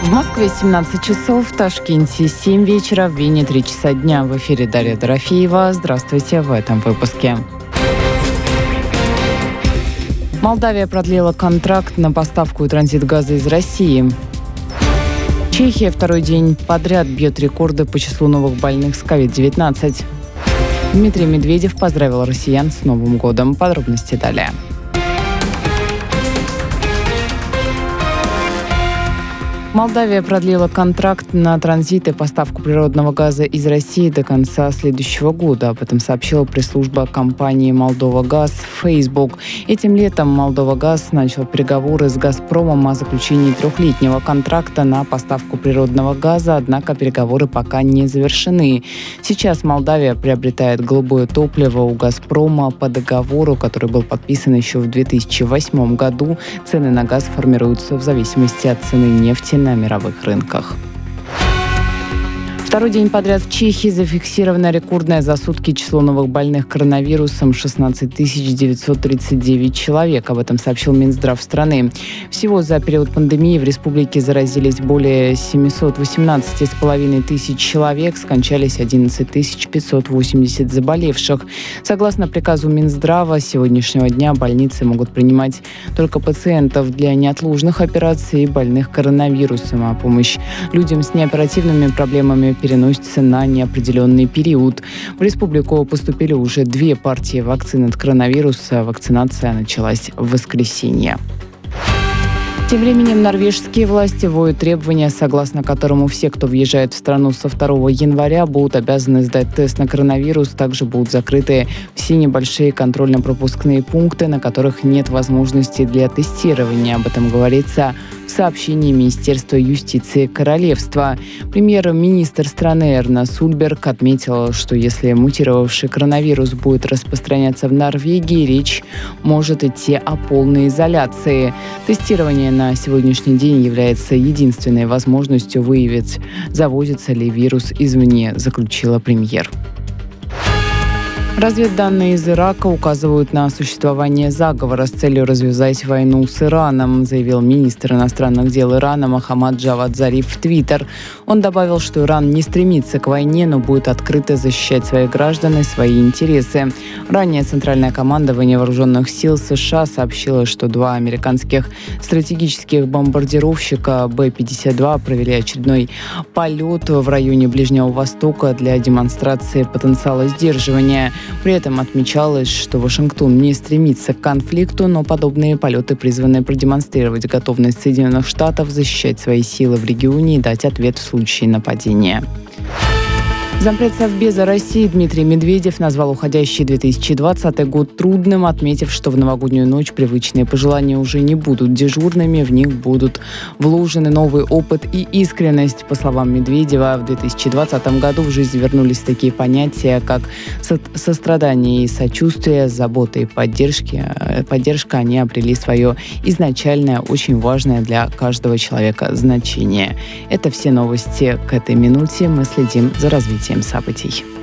В Москве 17 часов, в Ташкенте 7 вечера, в Вене 3 часа дня. В эфире Дарья Дорофеева. Здравствуйте в этом выпуске. Молдавия продлила контракт на поставку и транзит газа из России. Чехия второй день подряд бьет рекорды по числу новых больных с COVID-19. Дмитрий Медведев поздравил россиян с Новым годом. Подробности далее. Молдавия продлила контракт на транзит и поставку природного газа из России до конца следующего года. Об этом сообщила пресс-служба компании «Молдова Газ» Facebook. Этим летом «Молдова Газ» начал переговоры с «Газпромом» о заключении трехлетнего контракта на поставку природного газа, однако переговоры пока не завершены. Сейчас Молдавия приобретает голубое топливо у «Газпрома» по договору, который был подписан еще в 2008 году. Цены на газ формируются в зависимости от цены нефти на мировых рынках. Второй день подряд в Чехии зафиксировано рекордное за сутки число новых больных коронавирусом — 16 939 человек. Об этом сообщил Минздрав страны. Всего за период пандемии в республике заразились более 718,5 тысяч человек, скончались 11 580 заболевших. Согласно приказу Минздрава, с сегодняшнего дня больницы могут принимать только пациентов для неотложных операций и больных коронавирусом, а помощь людям с неоперативными проблемами переносится на неопределенный период. В республику поступили уже 2 партии вакцин от коронавируса. Вакцинация началась в воскресенье. Тем временем норвежские власти вводят требования, согласно которому все, кто въезжает в страну со 2 января, будут обязаны сдать тест на коронавирус. Также будут закрыты все небольшие контрольно-пропускные пункты, на которых нет возможности для тестирования. Об этом говорится в сообщении Министерства юстиции Королевства. Премьер-министр страны Эрна Сульберг отметила, что если мутировавший коронавирус будет распространяться в Норвегии, речь может идти о полной изоляции. Тестирование на сегодняшний день является единственной возможностью выявить, завозится ли вирус извне, заключила премьер. Разведданные из Ирака указывают на существование заговора с целью развязать войну с Ираном, заявил министр иностранных дел Ирана Мохаммад Джавад Зариф в Твиттер. Он добавил, что Иран не стремится к войне, но будет открыто защищать своих граждан и свои интересы. Ранее Центральное командование вооруженных сил США сообщило, что 2 американских стратегических бомбардировщика Б-52 провели очередной полет в районе Ближнего Востока для демонстрации потенциала сдерживания. При этом отмечалось, что Вашингтон не стремится к конфликту, но подобные полеты призваны продемонстрировать готовность Соединенных Штатов защищать свои силы в регионе и дать ответ в случае нападения. Зампред Совбеза России Дмитрий Медведев назвал уходящий 2020 год трудным, отметив, что в новогоднюю ночь привычные пожелания уже не будут дежурными, в них будут вложены новый опыт и искренность. По словам Медведева, в 2020 году в жизнь вернулись такие понятия, как сострадание и сочувствие, забота и поддержка. Они обрели свое изначальное, очень важное для каждого человека значение. Это все новости к этой минуте. Мы следим за развитием событий.